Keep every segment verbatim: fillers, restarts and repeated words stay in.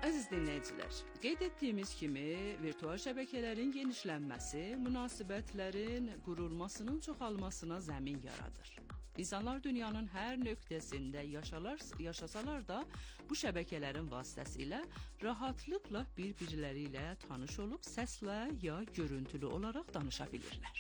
Əziz dinləyicilər, qeyd etdiyimiz kimi virtual şəbəkələrin genişlənməsi münasibətlərin qurulmasının çoxalmasına zəmin yaradır. İnsanlar dünyanın hər nöqtəsində yaşalar, yaşasalar da bu şəbəkələrin vasitəsilə rahatlıqla bir-birləri ilə tanış olub səslə ya görüntülü olaraq danışa bilirlər.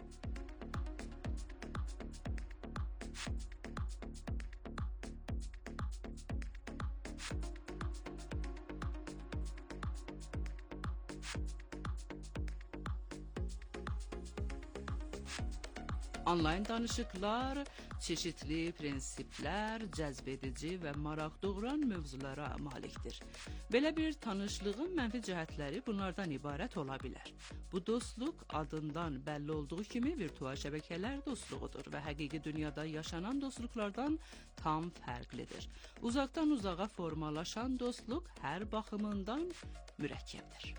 Onlayn danışıqlar çeşitli prinsiplər, cəzbedici və maraq doğuran mövzulara malikdir. Belə bir tanışlığın mənfi cəhətləri bunlardan ibarət ola bilər. Bu dostluq adından bəlli olduğu kimi virtual şəbəkələr dostluğudur və həqiqi dünyada yaşanan dostluqlardan tam fərqlidir. Uzaqdan uzağa formalaşan dostluq hər baxımından mürəkkəbdir.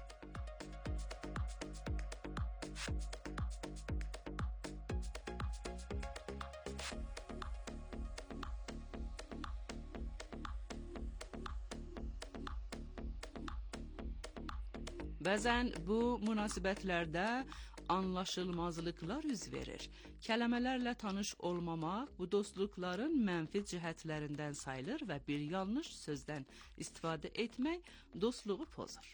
Bəzən bu münasibətlərdə anlaşılmazlıqlar üz verir. Kəlmələrlə tanış olmamaq bu dostluqların mənfi cəhətlərindən sayılır və bir yanlış sözdən istifadə etmək dostluğu pozur.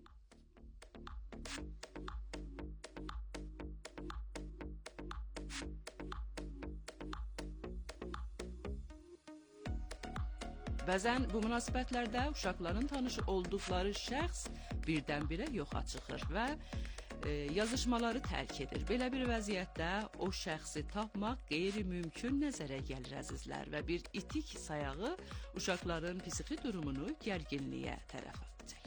Bəzən bu münasibətlərdə uşaqların tanış olduqları şəxs birdən-birə yoxa çıxır və e, yazışmaları tərk edir. Belə bir vəziyyətdə o şəxsi tapmaq qeyri-mümkün nəzərə gəlir əzizlər və bir itik sayağı uşaqların psixi durumunu gərginliyə tərəf çəkir.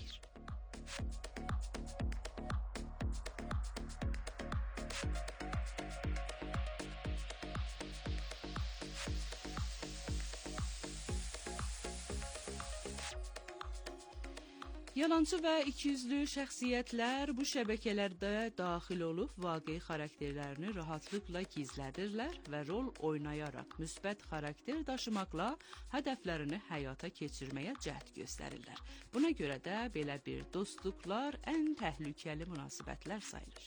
Yalançı və ikiyüzlü şəxsiyyətlər bu şəbəkələrdə daxil olub vaqe xarakterlərini rahatlıqla gizlədirlər və rol oynayaraq müsbət xarakter daşımaqla hədəflərini həyata keçirməyə cəhd göstərirlər. Buna görə də belə bir dostluqlar ən təhlükəli münasibətlər sayılır.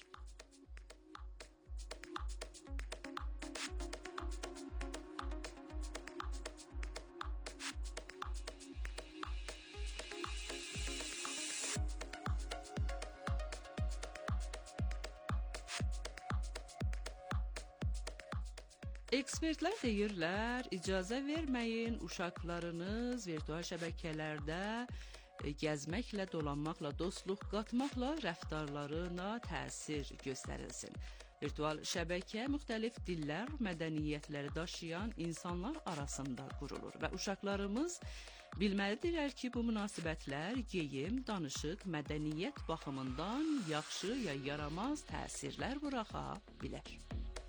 Ekspertlər deyirlər, icazə verməyin uşaqlarınız virtual şəbəkələrdə gəzməklə, dolanmaqla, dostluq qatmaqla rəftarlarına təsir göstərilsin. Virtual şəbəkə müxtəlif dillər, mədəniyyətləri daşıyan insanlar arasında qurulur və uşaqlarımız bilməlidirlər ki, bu münasibətlər geyim, danışıq, mədəniyyət baxımından yaxşı ya yaramaz təsirlər buraxa bilər.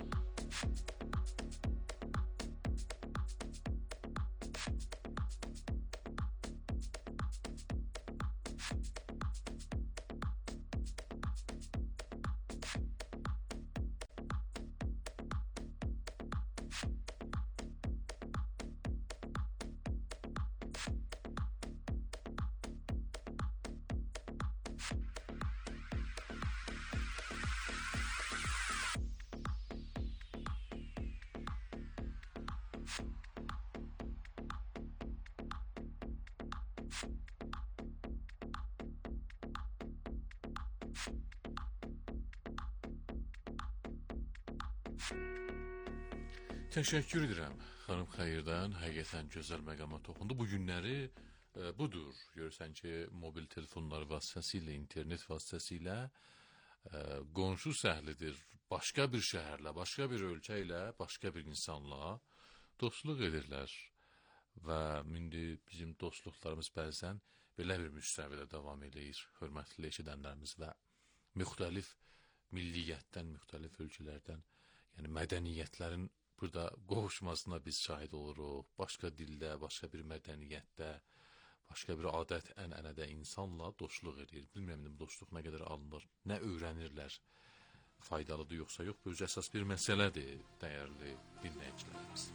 Təşəkkür edirəm xanım Xeyirdən, həqiqətən gözəl məqama toxundu. Bu günləri e, budur. Görürsən ki, mobil telefonlar vasitəsilə, internet vasitəsilə e, qonşu səhlidir. Başqa bir şəhərlə, başqa bir ölkə ilə, başqa bir insanla dostluq edirlər. Və indi bizim dostluqlarımız bəzən belə bir müstəvidə davam edir. Hörmətli eşidənlərimiz və müxtəlif milliyyətdən, müxtəlif ölkələrdən, yəni mədəniyyətlərin burada qovuşmasına biz şahid oluruq. Başqa dildə, başqa bir mədəniyyətdə, başqa bir adət, ənənədə insanla dostluq edir. Bilmirəm, bu dostluq nə qədər alınır, nə öyrənirlər, faydalıdır yoxsa yox, bu əsas bir məsələdir, dəyərli dinləyicilərimiz.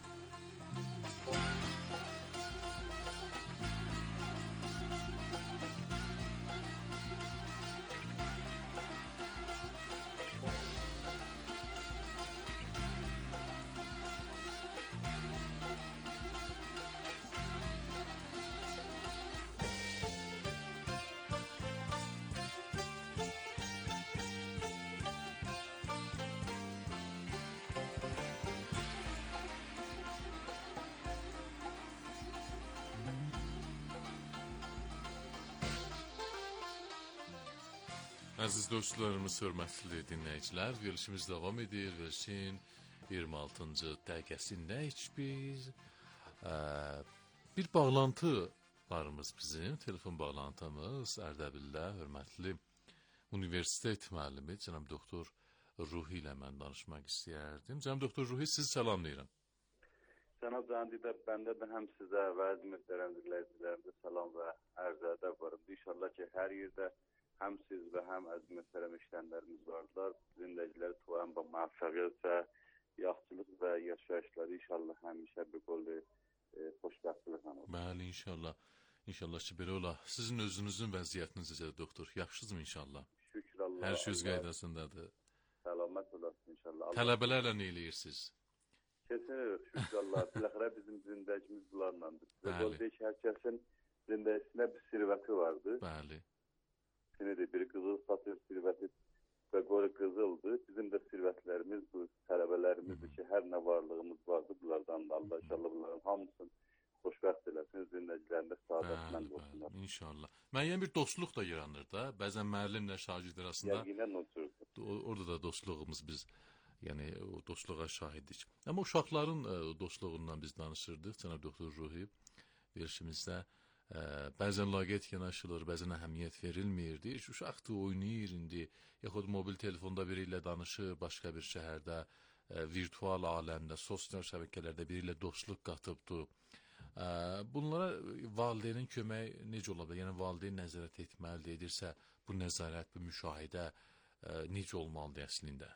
Əziz dostlarımız, hörmətli dinləyicilər, verilişimiz davam edir. Verilişin iyirmi altıncı dəqiqəsindəyik biz. Ə, bir bağlantı varımız bizim, telefon bağlantımız Ərdəbildə hörmətli universitet müəllimi cənab doktor Ruhi ilə mən danışmaq istəyərdim. Cənab doktor Ruhi, sizi salamlayıram. Cənab Candidə, bəndə də həm sizə və əziz mühtərəm dinləyicilərimizə salam və ərzədə varım. İnşallah ki, hər yerdə həm siz və həm əziz mühtərəm işlənlərimiz vardılar. Dinləyiciləri tuğan və müvəffəqiyyət və yaxşılıq və yaşayışları inşallah həmişə bir qollu e, xoşbəxtlik olur. Bəli, inşallah. İnşallah ki, belə ola. Sizin özünüzün vəziyyətiniz necədir, doktor? Yaxşısınız inşallah? Şükür Allah. Hər şey öz qaydasındadır. Səlamət olasın inşallah. Allah Tələbələrlə nə eləyirsiniz? Keçinirik, şükür Allah. Biləxərə bizim zindəcimiz bunlarlandır. Bəli. Bəli. Hər kəsin zindəcisində bir sirvəti vardı. Bəli. Sinidir, biri qızıl satır sirvəti və qoru qızıldır. Bizim də sirvətlərimiz bu tələbələrimizdir ki, hər nə varlığımız vardı bunlardan da Allah inşallah bunların hamısını xoşbəxt eləsin, zindəclərində saadətlə olsunlar. Bəli, inşallah. Müəyyən bir dostluq da yaranır da. Bəzən müəllimlə şagird arasında. Yəqinən oturur. Orada da dostluğumuz biz, yəni o dostluğa şahidik. Amma uşaqların ə, dostluğundan biz danışırdıq, cənab doktor Ruhi verişimizdə. Ə, bəzən laqeyd yanaşılır, bəzən əhəmiyyət verilmir. Deyir, uşaqdır, oynayır indi, yaxud mobil telefonda biri ilə danışır, başqa bir şəhərdə, ə, virtual aləmdə, sosial şəbəkələrdə biri ilə dostluq qatıbdır. Ə, bunlara valideynin kömək necə ola bilər? Yəni, valideyn nəzarət etməlidir, edirsə, bu nəzarət, bu müşahidə ə, necə olmalıdır əslində?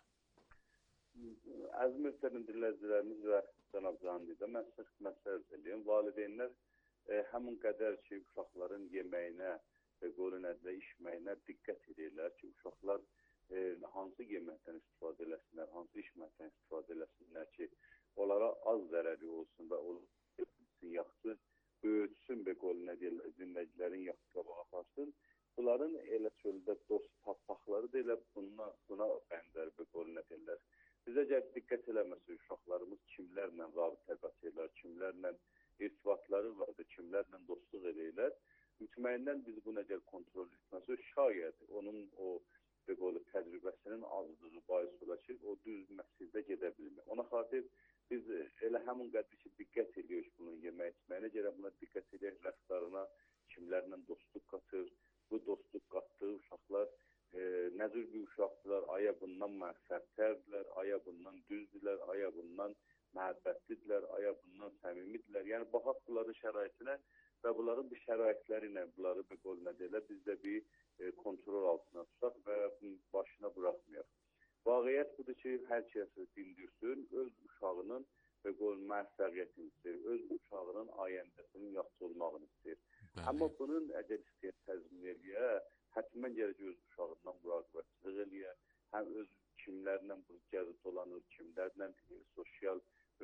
Əziz mühtərim dinləyicilərimiz və cənab Candidə, mən sırf məsəl edeyim. Valideynlər e, həmin qədər ki, uşaqların yeməyinə və qorunədə içməyinə diqqət edirlər ki, uşaqlar e, hansı yeməkdən istifadə eləsinlər, hansı içməkdən istifadə eləsinlər ki, onlara az zərəri olsun və olsun yaxşı böyütsün və qorunədə dinləyicilərin yaxşı qabağa aparsın. Bunların elə çöldə dost tapmaqları da elə buna, buna bənzər və qorunədələr. Biz əgər diqqət eləməsə uşaqlarımız kimlərlə rabitə qatırlar, kimlərlə irtibatları vardır, kimlərlə dostluq eləyirlər. Mütməyindən biz bunu əgər kontrol etməsə, şayət onun o qolu təcrübəsinin azlığı bahis ola ki, o düz məsirdə gedə bilmir. Ona xatir biz elə həmin qədər ki, diqqət ediyoruz bunun yemək etməyinə, görə buna diqqət edirik, rəftarına kimlərlə dostluq qatır, bu dostluq qatdığı uşaqlar E, nə cür bir uşaqdılar, aya bundan məqsədlərdirlər, aya bundan düzdürlər, aya bundan məhəbbətlidirlər, aya bundan səmimidirlər. Yəni, baxaq bunların şəraitinə və bunların bir şəraitləri ilə bunları bir qoluna deyirlər, biz də bir e, kontrol altına tutaq və başına buraxmayaq. Vaqiyyət budur ki, hər kəsi dindirsin, öz uşağının və qol məvəffəqiyyətini istəyir, öz uşağının ayəndəsinin yaxşı olmağını istəyir. Bəli. Amma bunun əgər istəyir təzmin eləyə, hətimən gələcək öz uşağından müraqibəçilik eləyə, həm öz kimlərlə bu gəzit olanır, kimlərlə e, sosial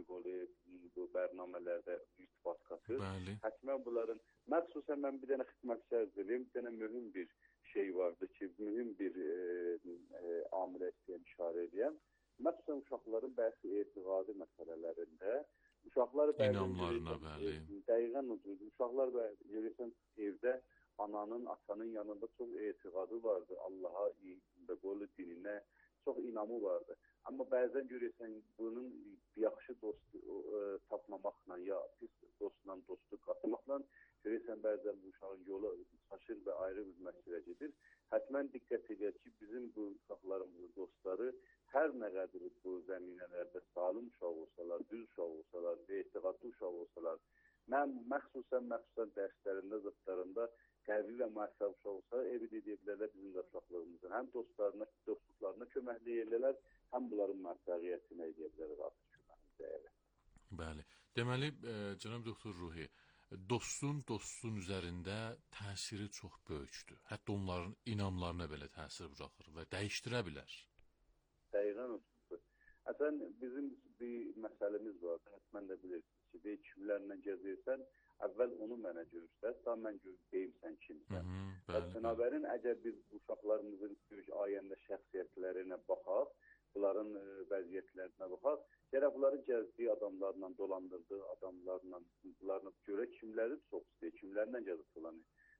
bu bərnamələrdə irtibat qatır. Bəli. Hətimən bunların, məxsusən mən bir dənə xidmətçilər deyim, bir dənə mühüm bir şey vardı ki, mühüm bir e, e, amilə istəyəm, işarə edəyəm. Məxsusən uşaqların bəzi etiqadi məsələlərində, uşaqlar İnamlarına, bəli. Dəqiqən ucuz, uşaqlar görürsən evdə ananın, atanın yanında çox etiqadı vardı, Allaha və qolu dininə çox inamı vardı. Amma bəzən görürsən bunun yaxşı dost e, tapmamaqla ya pis dostla dostluq qatmaqla görürsən bəzən bu uşağın yolu şaşır və ayrı bir məsələ gedir. Həttəmən diqqət edək ki, bizim bu uşaqlarımızın dostları hər nə qədər bu zəminələrdə salim uşaq olsalar, düz uşaq olsalar, etiqadlı uşaq olsalar, mən məxsusən məxsusən dərslərində, zıtlarında qəvi və müəssəb uşaq olsa, evi deyə bilərlər bizim də uşaqlarımızın həm dostlarına, dostluqlarına köməkləyirlər, həm bunların məvəffəqiyyətinə edə bilərlər artıq köməkliyə. Bəli. Deməli, e, cənab doktor Ruhi, dostun dostun üzərində təsiri çox böyükdür. Hətta onların inamlarına belə təsir buraxır və dəyişdirə bilər. Dəqiqən olsun. Həsən bizim bir məsələmiz var, mən də bilirsiniz ki, deyək kimlərlə gəzirsən, əvvəl onu mənə görürsən, daha mən deyim sən kimsən. Bənabərin, əgər biz uşaqlarımızın ayəndə şəxsiyyətlərinə baxaq, bunların ə, vəziyyətlərinə baxaq, gərək bunların gəzdiyi adamlarla, dolandırdığı adamlarla, bunlarla görə kimləri çox istəyir, kimlərlə gəzib dolanır. Bizim indi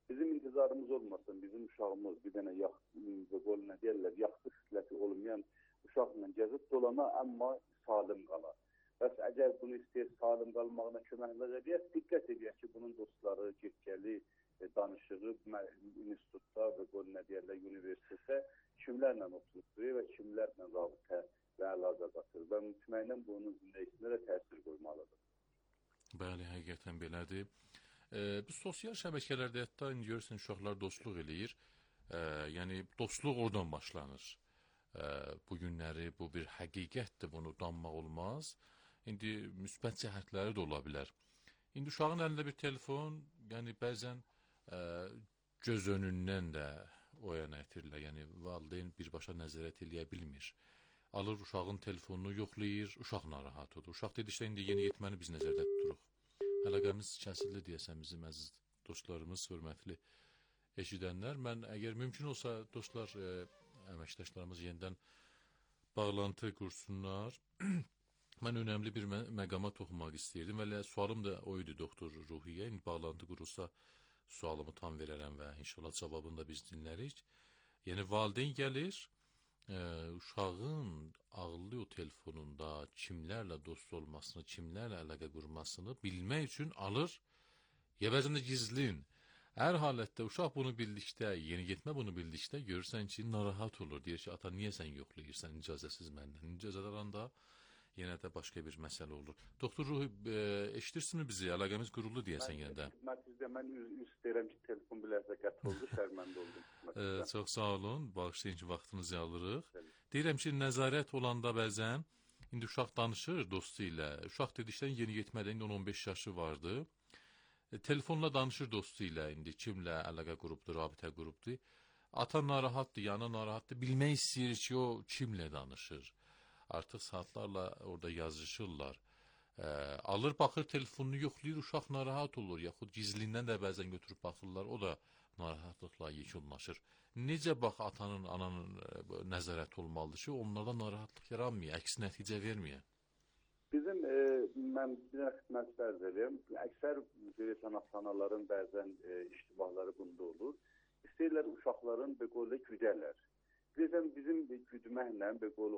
intizarımız olmasın, bizim uşağımız bir dənə yaxşı, qol nə deyirlər, yaxşı xisləti olmayan uşaqla gəzib dolana, amma salim qalar. Bəs əgər bunu istəyir salim qalmağına köməklik edək, diqqət edək ki, bunun dostları, getgəli, danışığı institutda və qol nə deyirlər, universitetdə kimlərlə oturur və kimlərlə rabitə və əlaqə qatır və mütməyindən bunun zindəyisinə də təsir qoymalıdır. Bəli, həqiqətən belədir. E, bu sosial şəbəkələrdə hətta indi görürsən uşaqlar dostluq eləyir. E, yəni dostluq oradan başlanır. E, bu günləri bu bir həqiqətdir, bunu danmaq olmaz. İndi müsbət cəhətləri də ola bilər. İndi uşağın əlində bir telefon, yəni bəzən e, göz önündən də o yana itirlər. Yəni valideyn birbaşa nəzarət eləyə bilmir. Alır uşağın telefonunu yoxlayır, uşaq narahat olur. Uşaq dedikdə indi yeni yetməni biz nəzərdə tuturuq. Əlaqəmiz kəsildi deyəsən bizim əziz dostlarımız, hörmətli eşidənlər. Mən əgər mümkün olsa dostlar, e, əməkdaşlarımız yenidən bağlantı qursunlar. Mən önəmli bir mə məqama toxunmaq istəyirdim. Vələ sualım da o idi doktor Ruhiyyə. İndi bağlantı qurulsa sualımı tam verərəm və inşallah cavabını da biz dinlərik. Yəni valideyn gəlir, e, uşağın ağlı o telefonunda kimlərlə dost olmasını, kimlərlə əlaqə qurmasını bilmək üçün alır, ya bəzən də gizlin. Hər halətdə uşaq bunu bildikdə, yeni getmə bunu bildikdə görürsən ki, narahat olur. Deyir ki, ata niyə sən yoxlayırsan icazəsiz məndən? İcazə alanda yenə də başqa bir məsələ olur. Doktor Ruhi, e, eşidirsinizmi bizi? Əlaqəmiz quruldu deyəsən yenə də. Mən üz istəyirəm ki, telefon bilərsə qət oldu, şərməndə oldum. E, çox sağ olun, bağışlayın ki, vaxtınızı alırıq. Deyirəm ki, nəzarət olanda bəzən, indi uşaq danışır dostu ilə. Uşaq dedikdən yeni getmədə indi on on beş yaşı vardı. E, telefonla danışır dostu ilə, indi kimlə əlaqə qurubdur, rabitə qurubdur. Ata narahatdır, yana narahatdır. Bilmək istəyir ki, o kimlə danışır. Artıq saatlarla orada yazışırlar. E, alır, baxır, telefonunu yoxlayır, uşaq narahat olur. Yaxud gizlindən də bəzən götürüb baxırlar, o da narahatlıqla yekunlaşır. Necə bax, atanın, ananın e, nəzarəti olmalıdır ki, onlardan narahatlıq yaranmıyor, əks nəticə vermiyor. Bizim, e, mən bir dənə xidmət fərz edirəm. Əksər görürsən, anaların bəzən e, iştibahları bunda olur. İstəyirlər uşaqların beqolu güdərlər. Bilirsən, bizim güdməklə beqolu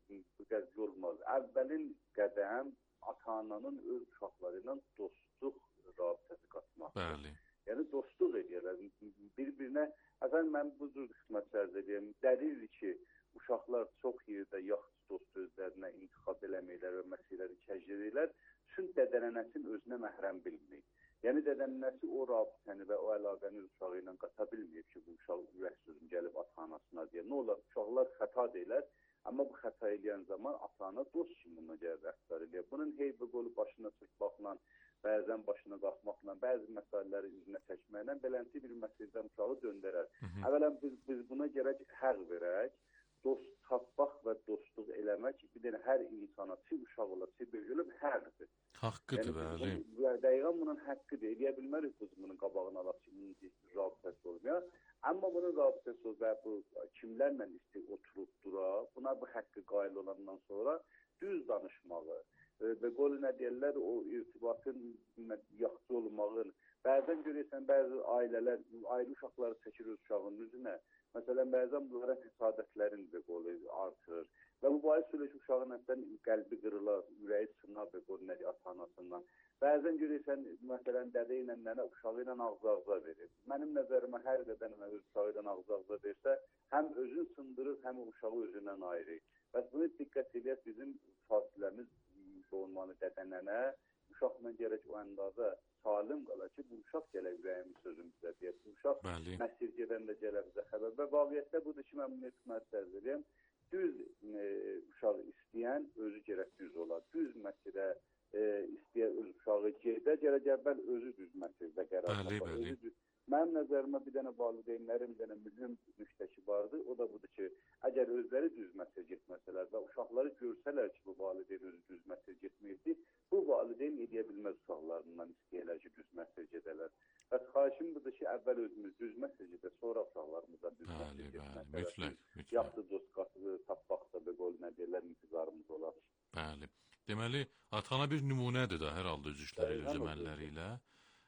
olmaz. Əvvəlin qədəm ata-ananın öz uşaqları ilə dostluq rabitəsi qatmaq. Bəli. Yəni dostluq edirlər. Bir-birinə, əvvəl mən bu cür xidmət fərz edirəm. Dəlildir ki, uşaqlar çox yerdə yaxşı dost özlərinə intixab eləməklər və məsələləri kəcdirlər. Çünki dədənənəsin özünə məhrəm bilmir. Yəni dədənənəsi o rabitəni və o əlaqəni uşağı ilə qata bilməyib ki, bu uşaq ürək sözün gəlib ata-anasına deyə. Nə olar? Uşaqlar xəta deyilər, amma bu xəta eləyən zaman ata-ana dost kimi buna gəlir rəftar eləyir. Bunun heybi qolu başına çırpmaqla, bəzən başına qalxmaqla, bəzi məsələləri üzünə çəkməklə beləncə bir məsələdən uşağı döndərər. Əvvələn biz, biz buna gərək həq verək, dost tapmaq və dostluq eləmək bir dənə hər insana, çi uşaq olar, çi böyük olub, həqdir. Haqqıdır, bəli. Yəni, dəqiqən bunun haqqıdır. Eləyə bilmərik biz bunun qabağını alaq ki, bunun rabitəsi olmuyor. Amma bunun rabitəsi olub və bu kimlərlə istəyir oturub dura, buna bu haqqı qail olandan sonra düz danışmağı və qolu nə deyirlər, o irtibatın yaxşı olmağın, bəzən görürsən, bəzi ailələr, ayrı uşaqları çəkir öz uşağının üzünə. Məsələn, bəzən bunlara həsadətlərin də qolu artır. Və bu bahis söylə ki, uşağın həsən qəlbi qırılar, ürəyi sınar və qolu nədir ata-anasından. Bəzən görürsən, məsələn, dədə ilə nənə uşağı ilə ağza-ağza verir. Mənim nəzərimə hər qədər öz uşağı ilə ağza-ağza versə, həm özün sındırır, həm uşağı özündən ayırır. Bəs bunu diqqət edək, bizim fasiləmiz doğulmanı dədə-nənə, uşaqla gərək o əndazə salim qala ki, bu uşaq gələ ürəyimiz sözün bizə deyək. Bu uşaq məsirgədən də gələ bizə xəbər. Və vaqiyyətdə budur ki, mən bunu etməz tərz edəyəm. Düz e, uşaq istəyən özü gərək düz olar. Düz məsirə e, istəyən öz uşağı gedə, gərək əvvəl özü düz məsirdə qərar tapar. Mənim nəzərimə bir dənə valideynlərin bir dənə mühüm nüqtəsi vardır. O da budur ki, əgər özləri düz məsir getməsələr və uşaqları görsələr ki, bu valideyn özü düz məsir getməkdir, bu valideyn edə bilməz uşaqlarından istəyələr ki, düz məsir gedələr. Bəs xahişim budur ki, əvvəl özümüz düz məsir gedə, sonra uşaqlarımıza düz məsir getməsələr. Mütləq, mütləq. Yaxşı dost qatı tapmaqda və qol nə deyirlər, intizarımız olar. Bəli. Deməli, ata-ana bir nümunədir də hər halda öz işləri, öz əməlləri ilə.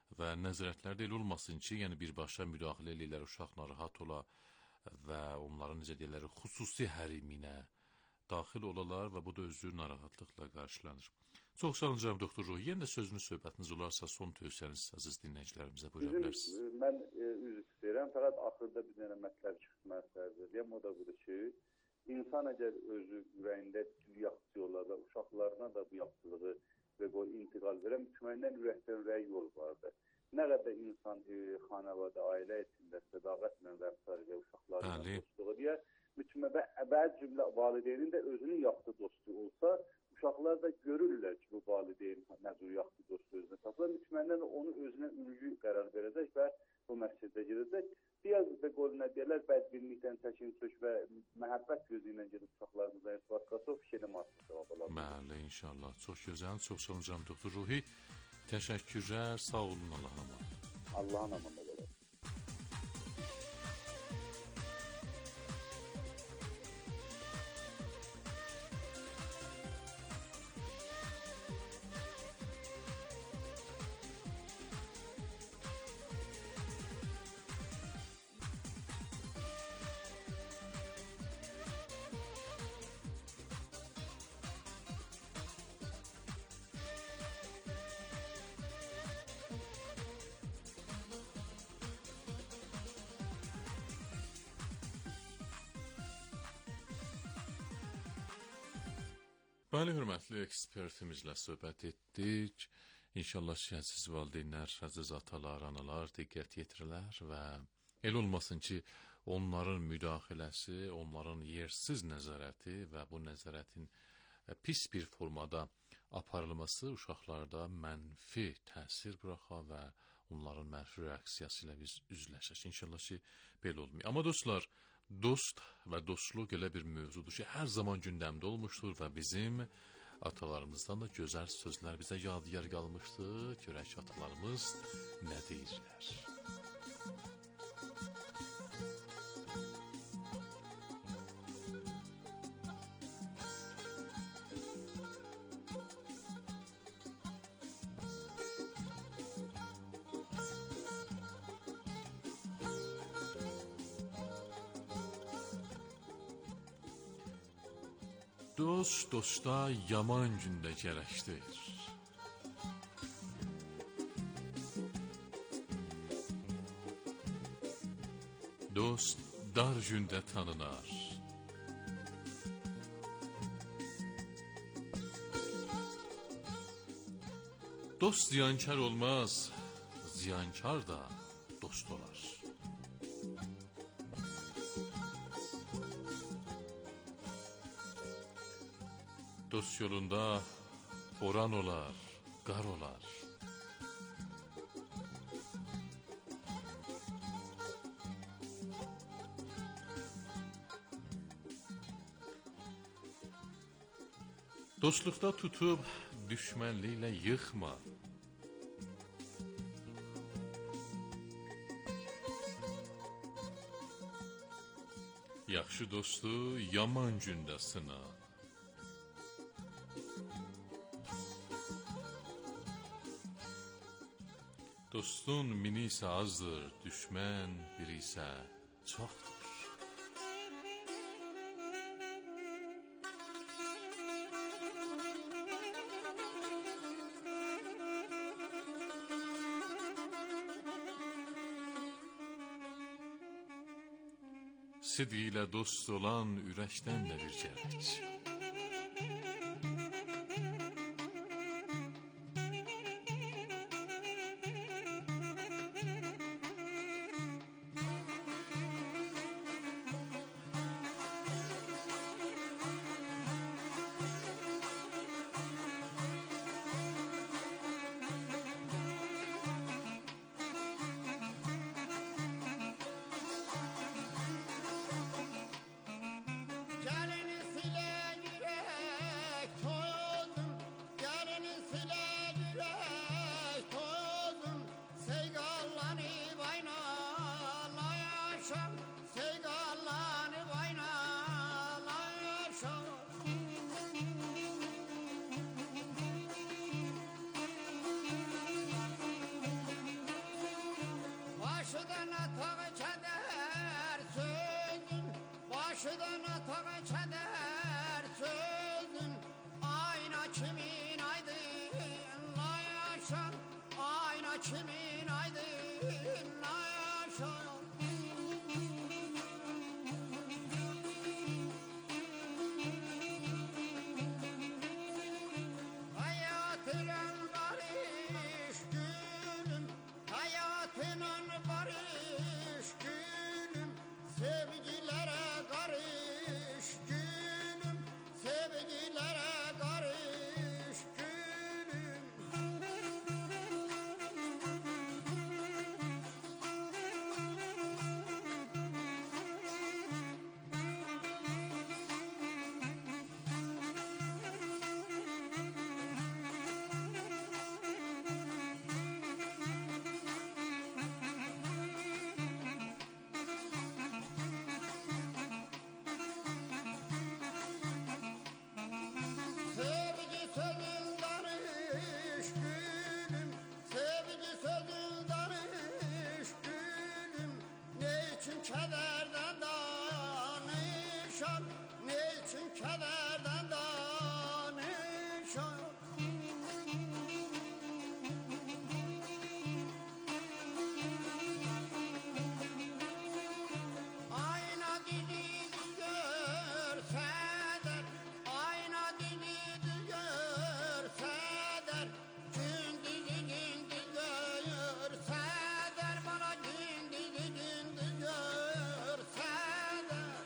və nəzarətlərdə elə olmasın ki, yəni birbaşa müdaxilə eləyirlər, uşaq narahat ola və onların necə deyirlər, xüsusi həriminə daxil olalar və bu da özü narahatlıqla qarşılanır. Çox sağ olun cənab doktor Ruhi. Yenə də sözünüz, söhbətiniz olarsa son tövsiyəniz əziz dinləyicilərimizə buyura bilərsiniz. Bizim, mən e, üzr istəyirəm, fəqət axırda bir dənə mətləb çıxmaya sərz edəyəm. O da budur ki, insan əgər özü ürəyində yaxşı olar və uşaqlarına da bu yaxşılığı və qoy intiqal verəm, mükməndən ürəkdən ürək yol vardır. Nə qədər insan e, xanəvada, ailə içində sədaqətlə rəftar edir, uşaqlarına dostluq edir, bəzi cümlə valideynin də özünün yaxşı dostu olsa, uşaqlar da görürlər ki, bu valideyn nə cür yaxşı dostu özünə tapır. Mükməndən onu özünə ülgü qərar verəcək və bu məsciddə gedəcək. Biraz da qoluna deyərlər, bədbinlikdən çəkin çök və məhəbbət gözü ilə gedib uşaqlarımıza irtibatqası o fikrini martı cavab olar. Bəli, inşallah. Çox gözəl, çox sağ olun cənab doktor Ruhi. Təşəkkürlər, sağ olun, Allah'a emanet. Allah'a emanet. Bəli, hörmətli ekspertimizlə söhbət etdik. İnşallah şəhədsiz valideynlər, əziz atalar, analar diqqət yetirirlər və el olmasın ki, onların müdaxiləsi, onların yersiz nəzarəti və bu nəzarətin pis bir formada aparılması uşaqlarda mənfi təsir buraxa və onların mənfi reaksiyası ilə biz üzləşək. İnşallah ki, belə olmuyor. Amma dostlar, dost və dostluq elə bir mövzudur ki, hər zaman gündəmdə olmuşdur və bizim atalarımızdan da gözəl sözlər bizə yadigar qalmışdır. Görək ki, atalarımız nə deyirlər. Dost dosta yaman gündə gərəkdir. Dost dar gündə tanınar. Dost ziyankar olmaz, ziyankar da dost olar. Dost yolunda boran olar, qar olar. Dostluqda tutub düşmənliklə yıxma. Yaxşı dostu yaman gündə sına. Dostun mini isə azdır, düşmən biri isə çoxdur. Sidq ilə dost olan ürəkdən də bir gərək. Gəlini silə keder sözün, başıdan atağa keder sözün. Ayna kimin aydınla yaşar, ayna kimin aydınla yaşar. Hayatıyla barış gülüm, hayatıyla barış gülüm, sevgilere karış gülüm, sevgilere karış gülüm. Sevgi sözün danış gülüm, sevgi sözün danış gülüm. Ne için kederden danışan, ne için kederden danışan. Ayna dili görse der, ayna dili görse der, gündüzü gündüz görse der, bana gündüzü gündüz görse der.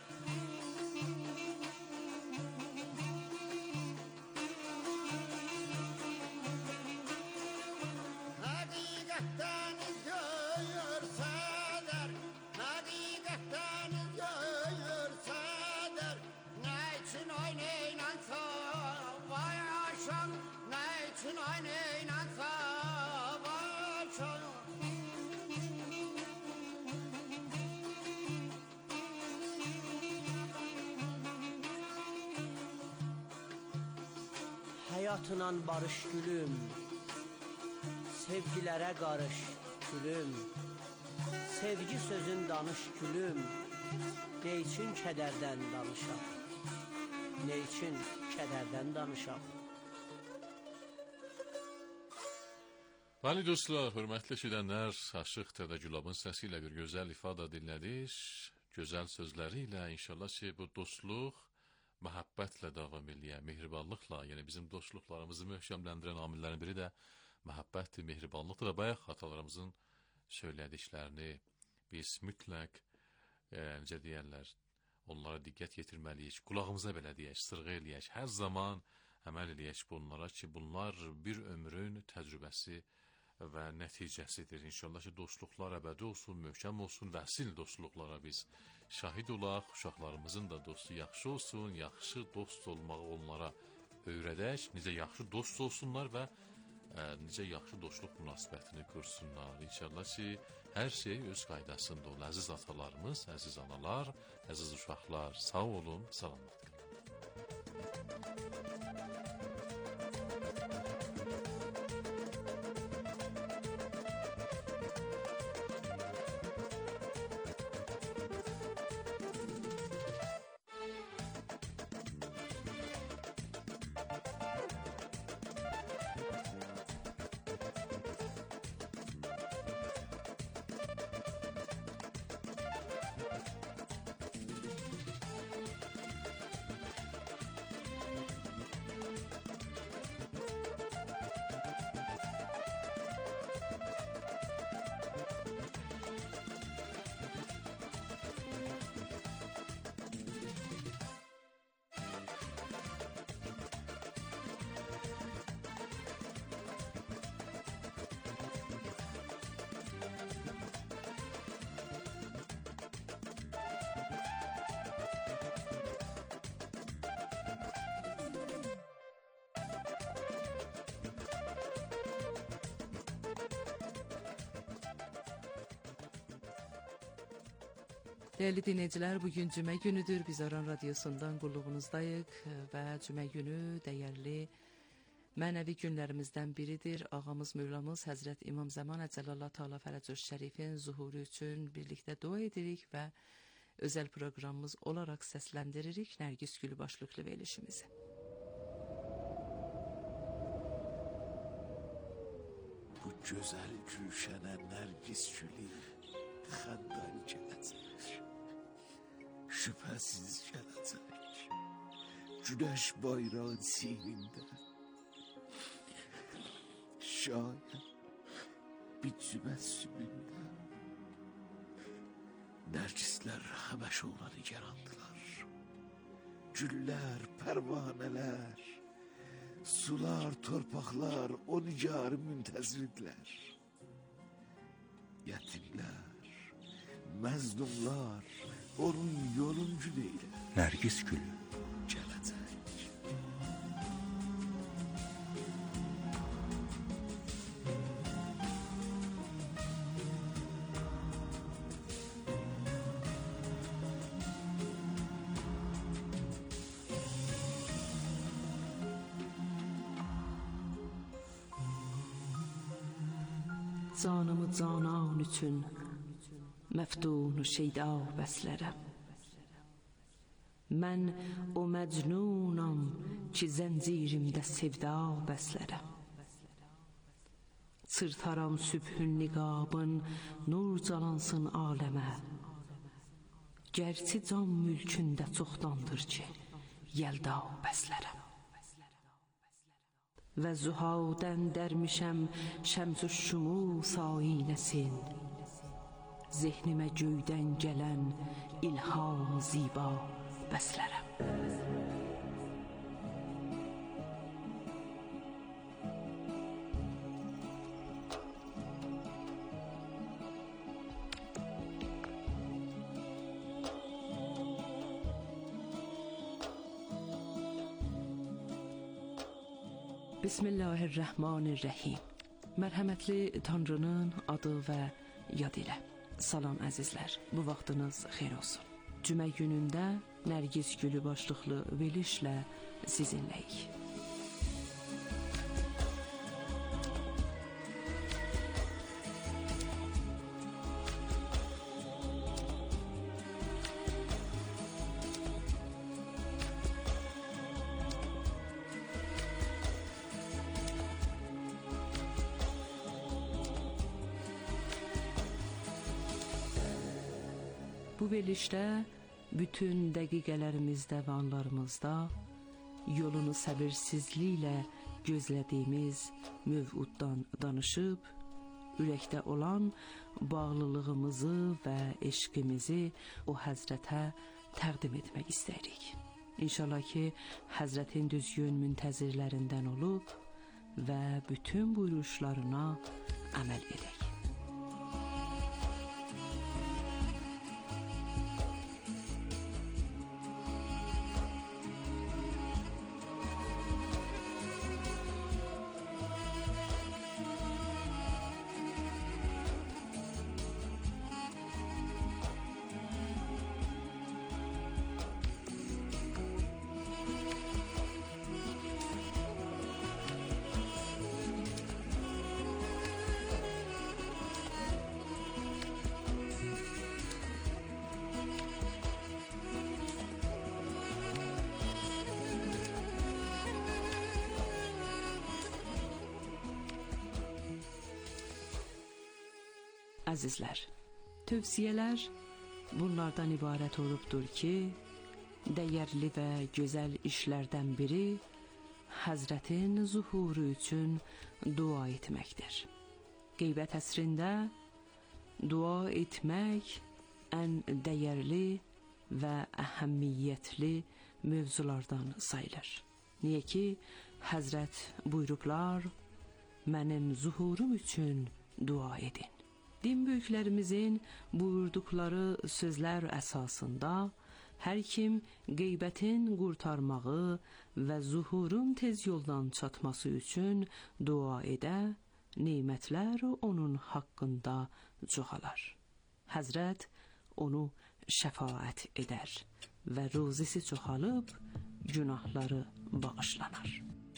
Hakikaten görse der, hakikaten görse der. Ne için aynayla savaşan, ne için aynayla savaşan. Hayatla barış gülüm, sevgilere karış gülüm, sevgi sözün danış gülüm. Ne için kederden danışam, ne için kederden danışam. Bəli dostlar, hörmətli eşidənlər, Aşıq Dədə Gülabın səsi ilə bir gözəl ifadə dinlədik. Gözəl sözləri ilə inşallah ki, bu dostluq məhəbbətlə davam eləyər, mehribanlıqla. Yəni bizim dostluqlarımızı möhkəmləndirən amillərin biri də məhəbbətdir, mehribanlıqdır və bayaq atalarımızın söylədiklərini biz mütləq, e, necə deyərlər, onlara diqqət yetirməliyik. Qulağımıza belə deyək, sırğa eləyək, hər zaman əməl eləyək bunlara ki, bunlar bir ömrün təcrübəsi və nəticəsidir. İnşallah ki, dostluqlar əbədi olsun, möhkəm olsun və əsil dostluqlara biz şahid olaq, uşaqlarımızın da dostu yaxşı olsun, yaxşı dost olmağı onlara öyrədək, necə yaxşı dost olsunlar və ə, necə yaxşı dostluq münasibətini qursunlar. İnşallah ki, hər şey öz qaydasında olur. Əziz atalarımız, əziz analar, əziz uşaqlar, sağ olun, salamat qalın. Değerli dinleyiciler, bugün Cümə günüdür. Biz Aran Radyosu'ndan qulluğunuzdayıq və Cümə günü dəyərli Mənəvi günlərimizdən biridir. Ağamız, Mövlamız Həzrət İmam Zaman Əcəlallah Teala Fərəcəş Şərifin zuhuru üçün birlikdə dua edirik və özəl proqramımız olaraq səsləndiririk Nərgiz Gülü başlıqlı verilişimizi. Bu gözəl gülşənə Nərgiz Gülü xəndər gələcək. Şübhəsiz gələcək. Güneş bayrağın sinində. Şayət bir cübəssümündə. Nərgislər həməşə ona nigarandılar. Güllər, pərvanələr, sular, torpaqlar o nigarı müntəzirdirlər. Yetimlər, məzlumlar onun yoluncu deyilər. Nərgiz Gülü gələcək. Canımı canan üçün məftun şeyda bəslərəm. Mən o məcnunam ki zəncirimdə sevda bəslərəm. Çırtaram sübhün niqabın, nur calansın aləmə. Gərçi can mülkündə çoxdandır ki yəlda bəslərəm. Və zuhadən dərmişəm şəms-ü şumus ayinəsin. Zehnimə göydən gələn ilham ziba bəslərəm. Bismillahirrahmanirrahim. Mərhəmətli Tanrının adı və yad ilə. Salam əzizlər, bu vaxtınız xeyir olsun. Cümə günündə Nərgiz Gülü başlıqlı verilişlə sizinləyik. Bu verilişdə bütün dəqiqələrimizdə və anlarımızda yolunu səbirsizliklə gözlədiyimiz mövuddan danışıb, ürəkdə olan bağlılığımızı və eşqimizi o həzrətə təqdim etmək istəyirik. İnşallah ki, həzrətin düzgün müntəzirlərindən olub və bütün buyuruşlarına əməl edək. Əzizlər, tövsiyələr bunlardan ibarət olubdur ki, dəyərli və gözəl işlərdən biri Həzrətin zuhuru üçün dua etməkdir. Qeybət əsrində dua etmək ən dəyərli və əhəmiyyətli mövzulardan sayılır. Niyə ki, Həzrət buyurublar, mənim zuhurum üçün dua edin. Din böyüklərimizin buyurduqları sözlər əsasında hər kim qeybətin qurtarmağı və zuhurun tez yoldan çatması üçün dua edə, nemətlər onun haqqında çoxalar. Həzrət onu şəfaət edər və ruzisi çoxalıb günahları bağışlanar.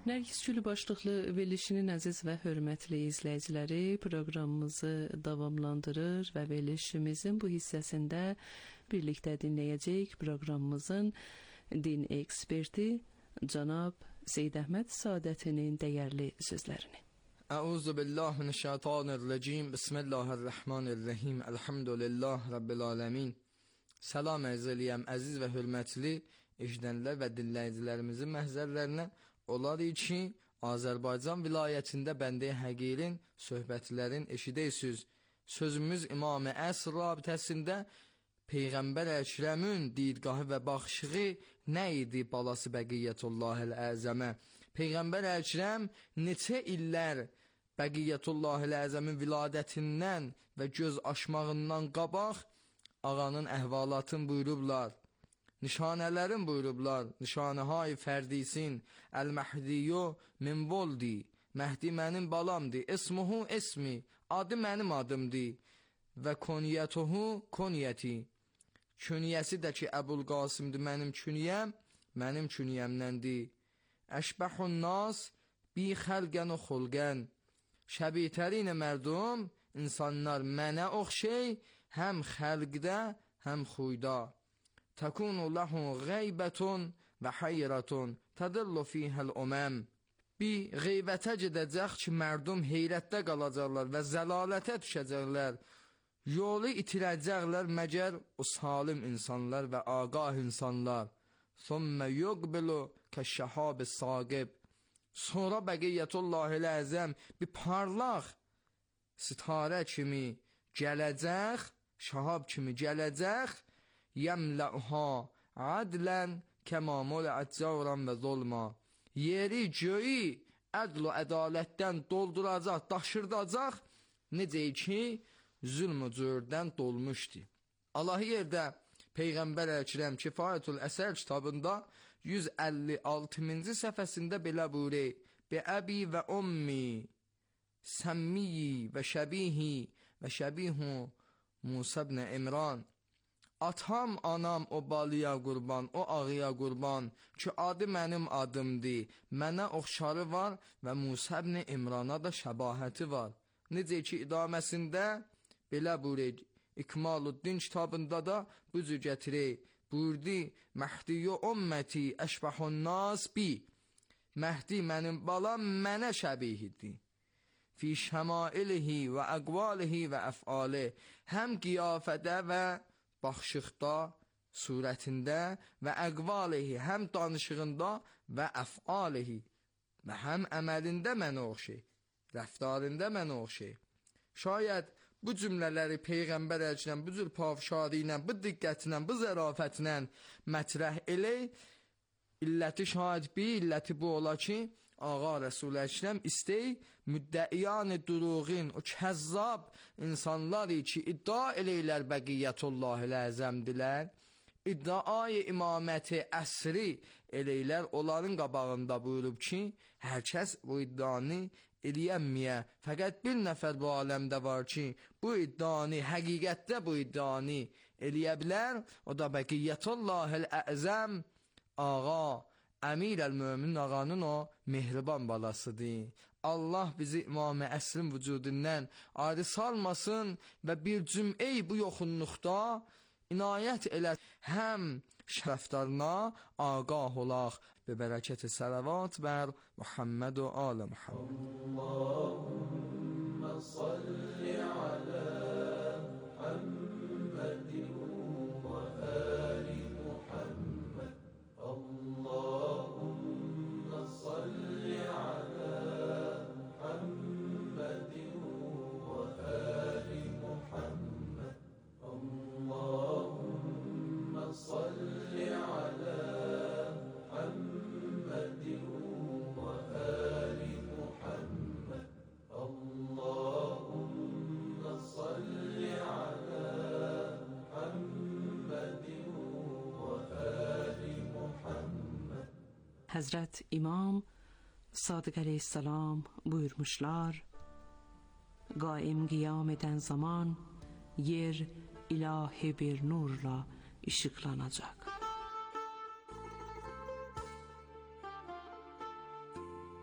Nərgiz Gülü başlıqlı verilişinin əziz və hörmətli izləyiciləri, proqramımızı davamlandırır və verilişimizin bu hissəsində birlikdə dinləyəcəyik proqramımızın din eksperti cənab Seyyid Əhməd Saadətinin dəyərli sözlərini. Əuzu billah minəşşeytanirracim. Bismillahirrahmanirrahim. Elhamdülillah Rabbil aləmin. Salam ərz eləyəm əziz və hörmətli eşidənlər və dinləyicilərimizin məhzərlərinə. Olar ki, Azərbaycan vilayətində bəndə həqiqin söhbətlərin eşidəysiniz. Sözümüz İmam-ı Əsr rabitəsində Peyğəmbər Əkrəmin didgahı və baxışı nə idi balası Bəqiyyətullahil Əzəmə? Peyğəmbər Əkrəm neçə illər Bəqiyyətullahil Əzəmin viladətindən və göz açmağından qabaq ağanın əhvalatını buyurublar. Nişanələrin buyurublar. Nişanəhay fərdisin. Əl-Məhdiyyo min voldi. Məhdi mənim balamdır. İsmuhu ismi. Adı mənim adımdır. Və koniyyətuhu koniyyəti. Küniyyəsi də ki, Əbul Qasımdır mənim küniyyəm, mənim küniyyəmdəndir. Əşbəhun nas bi xəlqən o xulqən. Şəbitərin mərdum, insanlar mənə oxşey, həm xəlqdə, həm xuyda. Təkunu ləhu qeybətun və hayrətun, tədillu fihəl uməm. Bir qeybətə gedəcək ki, mərdum heyrətdə qalacaqlar və zəlalətə düşəcəklər. Yolu itirəcəklər məgər o salim insanlar və ağah insanlar. Thumma yuqbilu kəşşəhab-ı saqib. Sonra Bəqiyyətullahil Əzəm bir parlaq sitarə kimi gələcək, şahab kimi gələcək, yəmləuha adlən kəmamul əcavran və zulma. Yeri göyü ədl və ədalətdən dolduracaq, daşırdacaq, necə ki, zülm-ü cürdən dolmuşdu. Allah yerdə Peyğəmbər Əkrəm Kifayətül Əsər kitabında yüz əlli altıncı səhifəsində belə buyurur: Bi əbi və ummi səmmiyi və şəbihi və şəbihu Musa ibn İmran. Atam, anam o balıya qurban, o ağıya qurban ki, adı mənim adımdır. Mənə oxşarı var və Musa ibn İmrana da şəbahəti var. Necə ki, idaməsində belə buyurur. İkmaluddin kitabında da bu cür gətirir. Buyurdu, Məhdiyyo ümməti əşbəhun nas bi. Məhdi mənim balam mənə şəbihidir. Fi şəmailihi və əqvalihi və əfali. Həm qiyafədə və baxışıqda, surətində və əqvalihi, həm danışığında və əfalihi və həm əməlində mənə oxşay, rəftarında mənə oxşay. Şayət bu cümlələri Peyğəmbər Əkrəm bu cür pavşarı ilə, bu diqqətlə, bu zərafətlə mətrəh elə, illəti şahid bir, illəti bu ola ki, Ağa Rəsul Əkrəm istəy müddəiyan-ı duruğin, o kəzzab insanlar ki, iddia eləylər Bəqiyyətullahil Əzəmdilər, iddiayı imaməti əsri eləylər, onların qabağında buyurub ki, hər kəs bu iddianı eləyəmməyə, fəqət bir nəfər bu aləmdə var ki, bu iddianı, həqiqətdə bu iddianı eləyə bilər, o da Bəqiyyətullahil Əzəm, Ağa, Əmir-əl-Mömin ağanın o mehriban balasıdır. Allah bizi İmam-ı Əsrin vücudundan ayrı salmasın və bir cüm'ey bu yoxunluqda inayət elə həm şərəfdarına ağah olaq. Bebərəkəti sələvat bər Muhammed və alə Muhammed. Allahümmə salli alə Muhammedin və əli Muhammed. Allahümmə salli alə Muhammedin və əli Muhammed. Allahümmə salli alə Həzrət İmam Sadiq əleyhissalam buyurmuşlar, qaim qiyam edən zaman yer ilahi bir nurla işıqlanacaq.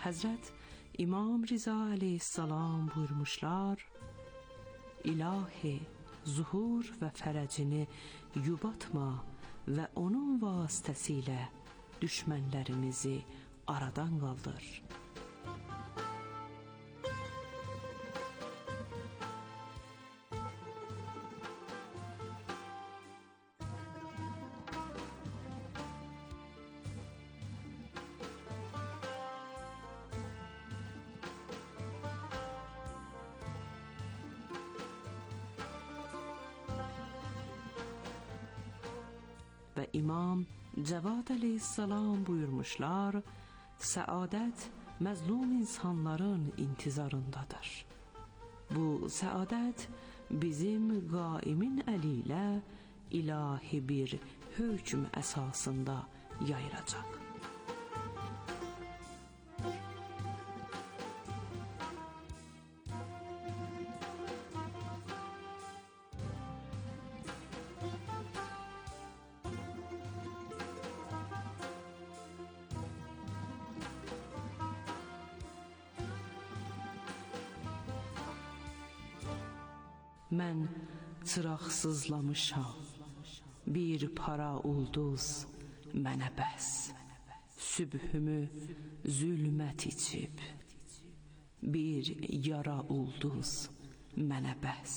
Həzrət İmam Riza əleyhissalam buyurmuşlar: İlahi, zuhur və fərəcini yubatma və onun vasitəsilə düşmənlərimizi aradan qaldır. Və İmam Cəvad əleyhissalam buyurmuşlar: səadət məzlum insanların intizarındadır. Bu səadət bizim qaimin əli ilə ilahi bir hökm əsasında yayılacaq. Mən çıraqsızlamışam, bir para ulduz mənə bəs. Sübhümü zülmət içib, bir yara ulduz mənə bəs.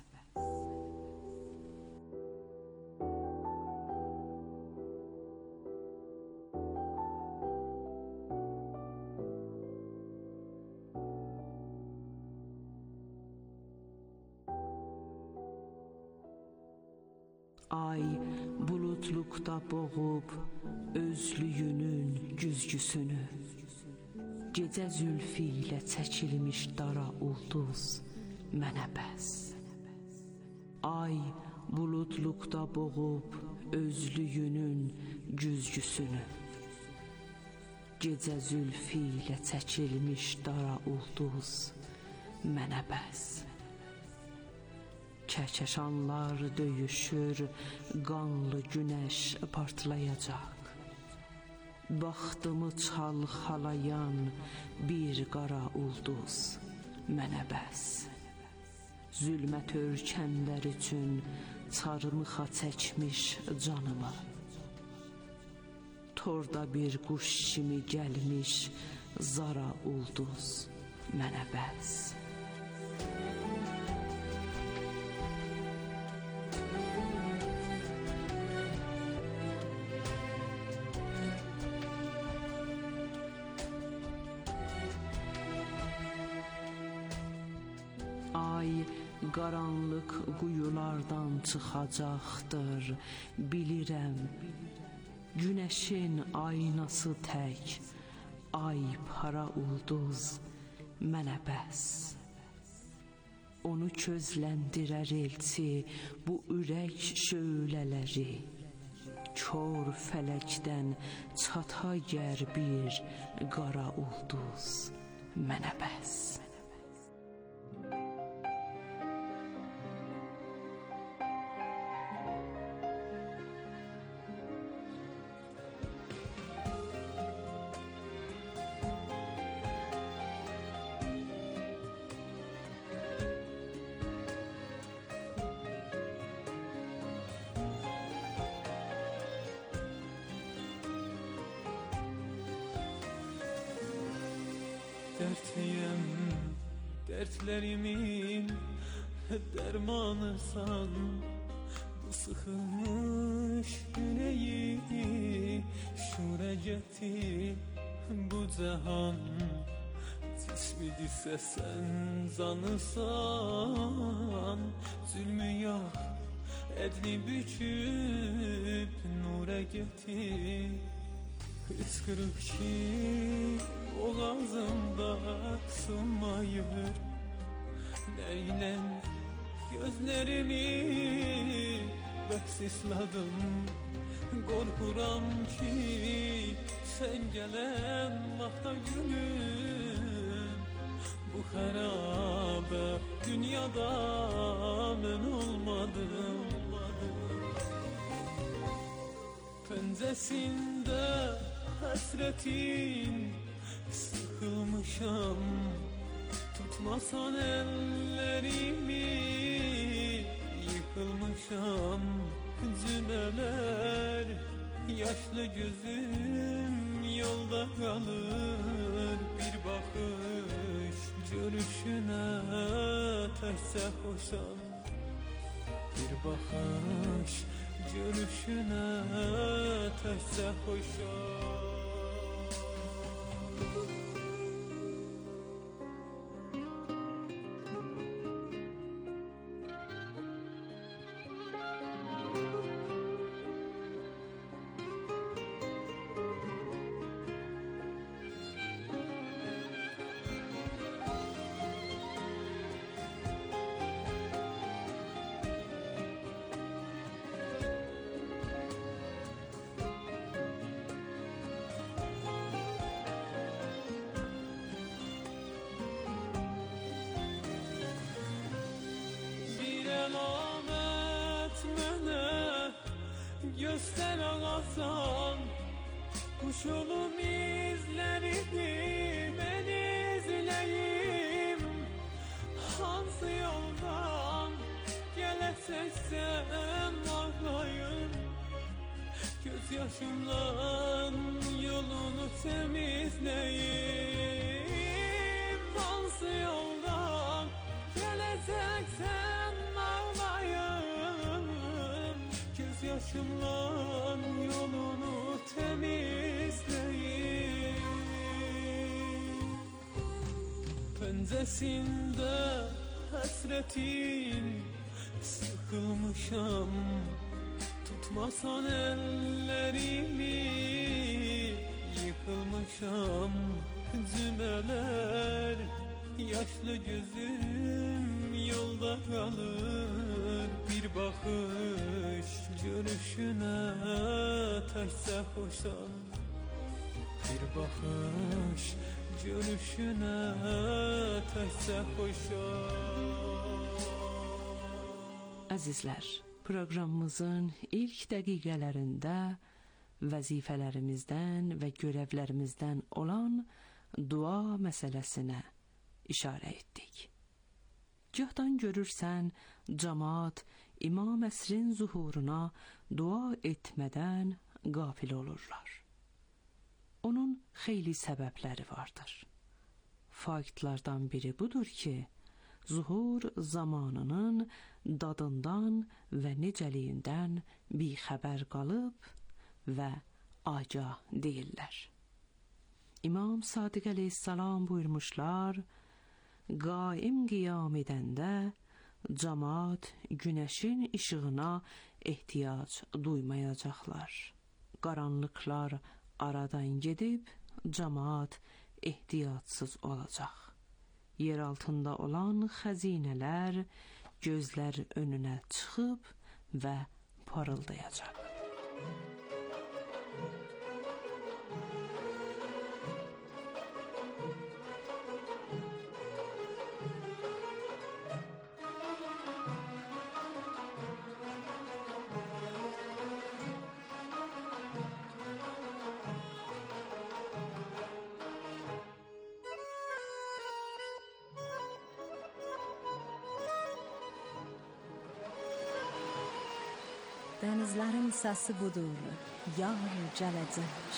Ay bulutlukda boğub özlüyünün güzgüsünü, gecə zülfü ilə çəkilmiş dara ulduz mənə bəs. Ay bulutlukda boğub özlüyünün güzgüsünü, gecə zülfü ilə çəkilmiş dara ulduz mənə bəs. Kəhkəşanlar döyüşür, qanlı günəş partlayacaq. Baxtımı çalxalayan bir qara ulduz mənə bəs. Zülmət ölkənlər üçün çarmıxa çəkmiş canımı, torda bir quş kimi gəlmiş zara ulduz mənə bəs. Ay qaranlıq quyulardan çıxacaqdır, bilirəm. Günəşin aynası tək, ay para ulduz mənə bəs. Onu közləndirər elçi bu ürək şölələri, kör fələkdən çata gər bir qara ulduz mənə bəs. Dertliyim, dertlerimin dermanısan. Bu sıkılmış yüreği şure getir bu cehan. Cismidirse sen zanısan, zulmü yok edni büküp nura getir. Hıçkırık ki boğazımda sığmayır. Neylen gözlerimi bəks isladım. Qorxuram ki sen gelen vaxta gülüm, bu xərabə dünyada mən olmadım. Pəncəsində həsrətin Sıkılmışam tutmasan ellerimi, yıkılmışam cümeler, yaşlı gözüm yolda kalır. Bir bakış görüşüne terse hoşam, bir bakış görüşüne terse hoşam. Göster ağasan kuşulum izlerini, ben izleyim. Hansı yoldan gelesem ağlayım, gözyaşımla yolunu temizleyim. Hansı yoldan gelesem ağlayım, gözyaşımla yolunu temizleyim. Penzesinde hasretin, sıkılmışam tutmasan ellerimi, yıkılmışam cümeler, yaşlı gözüm yolda kalır. Bir bakış görüşüne terse hoşam, bir bakış görüşüne terse hoşam. Əzizlər, proqramımızın ilk dəqiqələrində vəzifələrimizdən və görevlərimizdən olan dua məsələsinə işarə etdik. Gahdan görürsən, cemaat İmam Əsrin zuhuruna dua etmədən qafil olurlar. Onun xeyli səbəbləri vardır. Faktlardan biri budur ki, zuhur zamanının dadından və necəliyindən bixəbər qalıb və agah deyirlər. İmam Sadiq əleyhissalam buyurmuşlar, qaim qiyam edəndə cemaat günəşin işığına ehtiyac duymayacaqlar. Qaranlıqlar aradan gedib, cemaat ehtiyatsız olacaq. Yer altında olan xəzinələr gözlər önünə çıxıb və parıldayacaq. Denizlerin sesi budur, yar gelecek.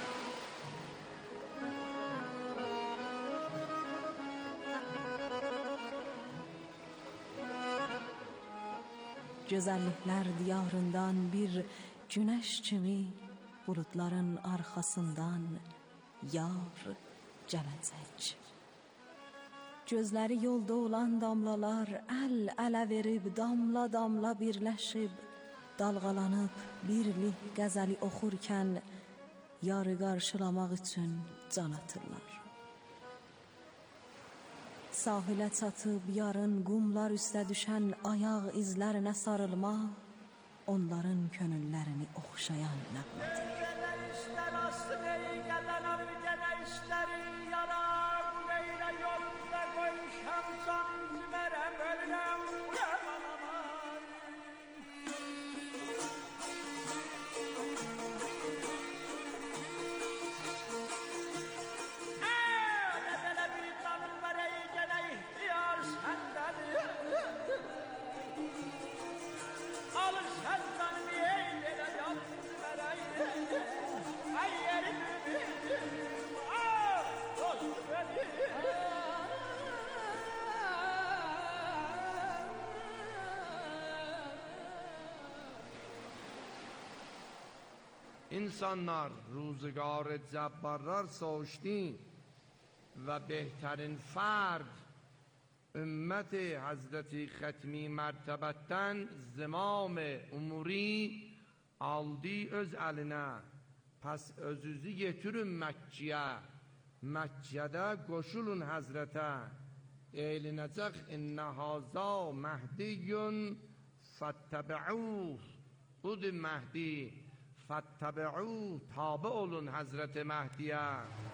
Güzellikler diyarından bir güneş kimi bulutların arkasından yar gelecek. Gözleri yolda olan damlalar el ele verib damla damla birleşib dalgalanıp birlik qəzəli oxurkən yarı qarşılamaq üçün can atırlar. Sahilə çatıb yarın qumlar üstə düşən ayaq izlərinə sarılmaq onların könüllərini oxşayan nəğmədir. Hey! insanlar روزگار جبارlar سوشتین و بهترین فرد امت حضرت ختمی مرتبتن زمام اموری aldı öz eline. Pes özünüzü getirin Mekke'ye. Mekke'de koşulun Hazrete. Eğlenecek inne haza Mehdiyyun fettebi'uh. Budur Mehdi. Fettebi'uh. Tabi olun Hazreti Mehdi'ye.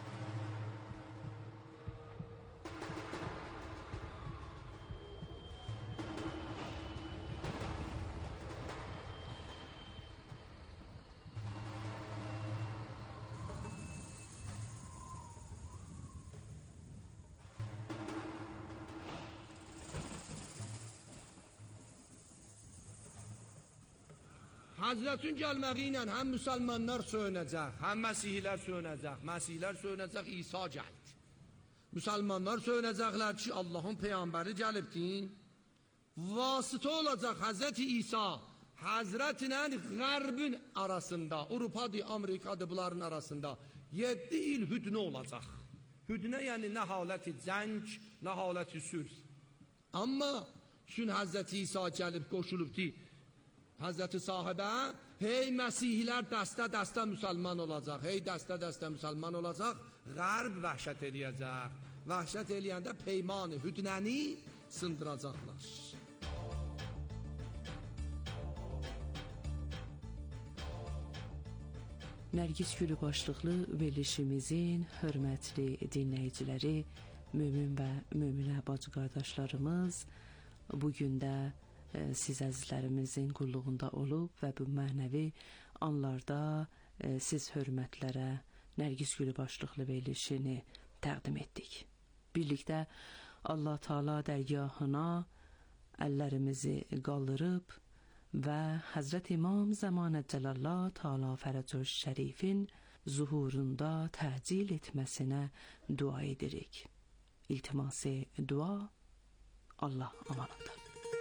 Hazretin gəlməyi ilə həm müsəlmanlar söyünəcək, həm məsihlər söyünəcək. Məsihlər söyünəcək, İsa gəldi. Müsəlmanlar söyünəcəklər ki, Allahın peyğəmbəri gəlibdir. Vasitə olacaq Hazreti İsa, Hazretlə Qərbin arasında, Avropadır, Amerikadır, bunların arasında yeddi il hüdnə olacaq. Hüdnə yəni nə haləti cəng, nə haləti sülh. Amma üçün Hazreti İsa gəlib qoşulubdur Hazreti sahibə, hey Məsihlər dəstə-dəstə müsəlman olacaq, hey dəstə-dəstə müsəlman olacaq, Qərb vəhşət eləyəcək. Vəhşət eləyəndə peymanı, hüdnəni sındıracaqlar. Nərgiz Gülü başlıqlı verilişimizin hörmətli dinləyiciləri, mömin və möminə bacı qardaşlarımız bugün də e, siz əzizlərimizin qulluğunda olub və bu mənəvi anlarda e, siz hörmətlərə Nərgiz Gülü başlıqlı verilişini təqdim etdik. Birlikdə Allah Taala dərgahına əllərimizi qaldırıb və Həzrət İmam Zəmanə Cəlallah Taala Fərəcüş Şərifin zuhurunda təcil etməsinə dua edirik. İltiması dua Allah amanında.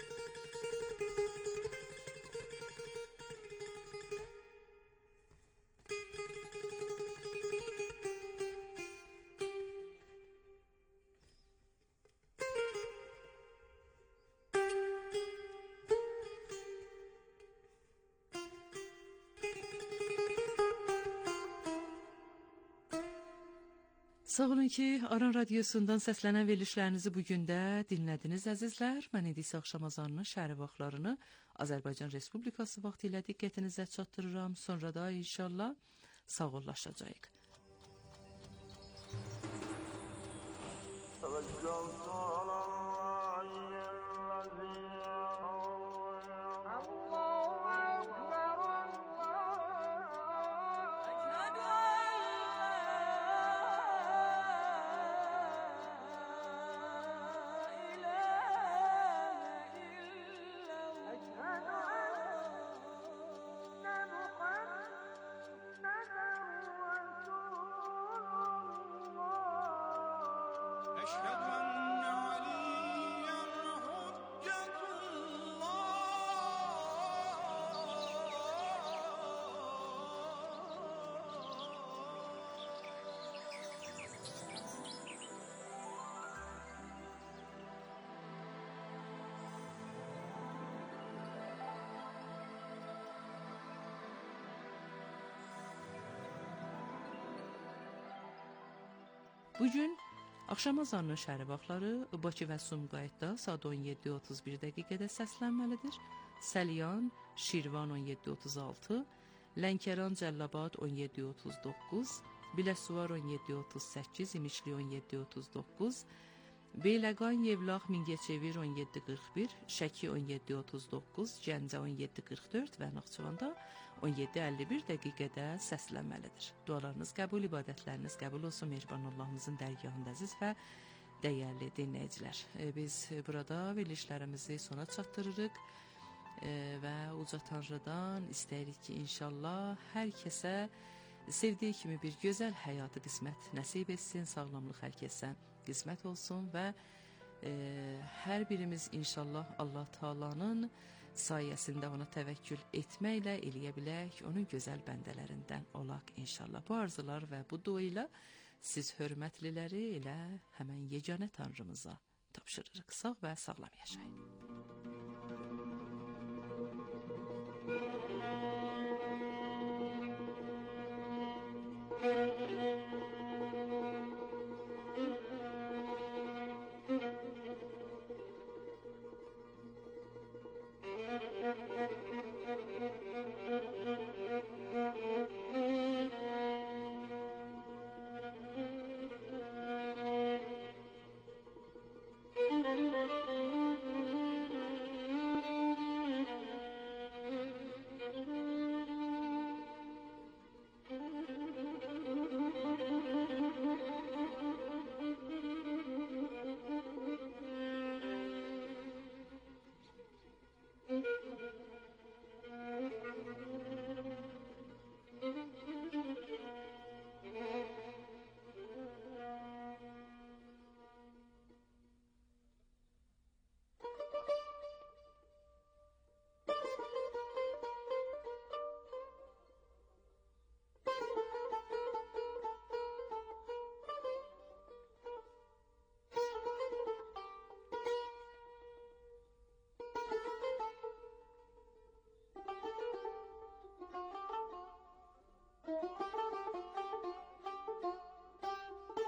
Sağ olun ki, Aran Radyosu'ndan səslənən verilişlərinizi bugün də dinlədiniz əzizlər. Mən indi isə axşam azanının şəhəri vaxtlarını Azərbaycan Respublikası vaxtı ilə diqqətinizə çatdırıram. Sonra da inşallah sağollaşacağıq. Bugün axşam azanının şəhəri vaxtları Bakı və Sumqayıtda saat on yeddi otuz bir dəqiqədə səslənməlidir. Səlyan, Şirvan on yeddi otuz altı, Lənkəran, Cəllabad on yeddi otuz doqquz, Biləsuvar on yeddi otuz səkkiz, İmişli on yeddi otuz doqquz, Beyləqan, Yevlax, Mingəçevir on yeddi qırx bir, Şəki on yeddi otuz doqquz, Gəncə on yeddi qırx dörd və Naxçıvanda on yeddi əlli bir dəqiqədə səslənməlidir. Dualarınız qəbul, ibadətləriniz qəbul olsun Mehriban Allahımızın dərgahında əziz və dəyərli dinləyicilər. E, biz burada verilişlərimizi sona çatdırırıq e, və uca Tanrıdan istəyirik ki, inşallah hər kəsə sevdiyi kimi bir gözəl həyatı qismət nəsib etsin, sağlamlıq hər kəsə qismət olsun və e, hər birimiz inşallah Allah Taala'nın sayəsində ona təvəkkül etməklə eləyə bilək, onun gözəl bəndələrindən olaq inşallah. Bu arzular və bu dua ilə siz hörmətliləri elə həmən yeganə Tanrımıza tapşırırıq. Sağ və sağlam yaşayın.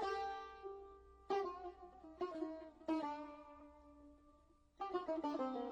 Thank you.